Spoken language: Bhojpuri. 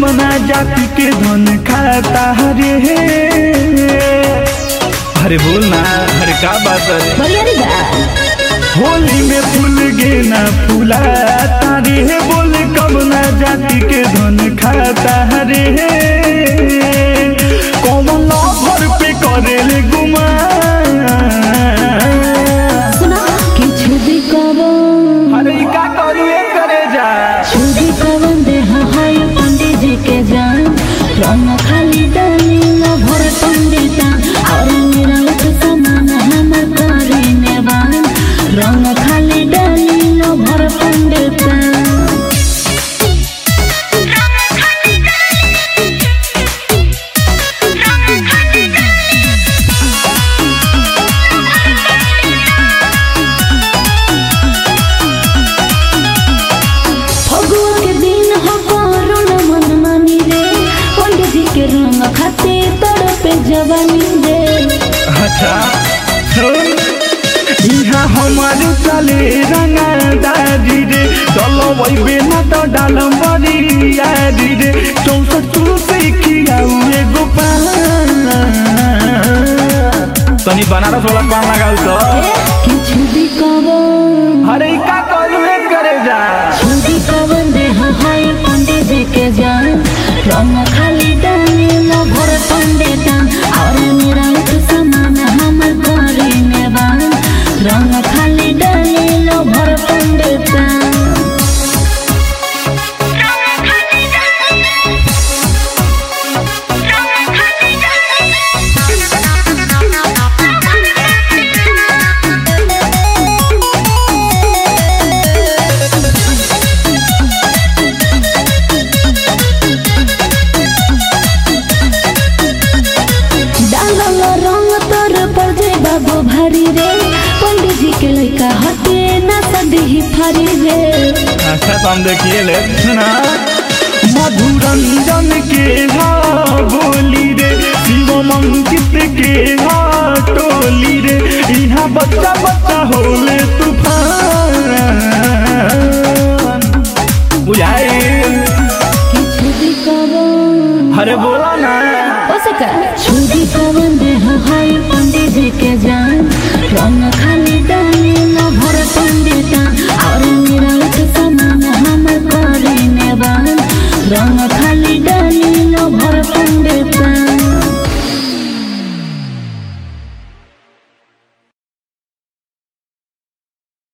कमना जाति के धन खाता रे। अरे बोल ना, अरे का बात है। होली में फूल गेना फूला तारे, बोल कमना जाति के धन खाता रे। कमला भर पे करेले गुमा अरे का करिए करे जा छुरी कवन दे हाय पंडित जी के जान रंग खाली डाली न भर पंडिता और मेरा लत समान हमर करे नेवान रंग खाली डाली न भर पंडिता रंग खाते तोड़ पे जवानी दे। अच्छा यहाँ हमार चले रंगदारी रे, डलो वही ना तो डालम बड़ी यारी रे। 64 से खियाऊ एगो पान तनी बनारस वाला पान लगाऊ तो किछु भी कवन अरे का करुए करे जा छुरी कवन दे हाय पंडित जी के जान रंग खाली डाली न भर पंडिता और मेरा लत समान हमर करे नेवान रंग खाली डाली न भर पंडिता भारी रे पंडित जी के लड़का हटे ना सदी फारी रे। अच्छा तो हम देखिए ले सुना मधुरंजन के बोली रे, शिवम अंकित के टोली रे। यहाँ बच्चा बच्चा होले तूफान बुझाए किछु भी कवन अरे बोला ना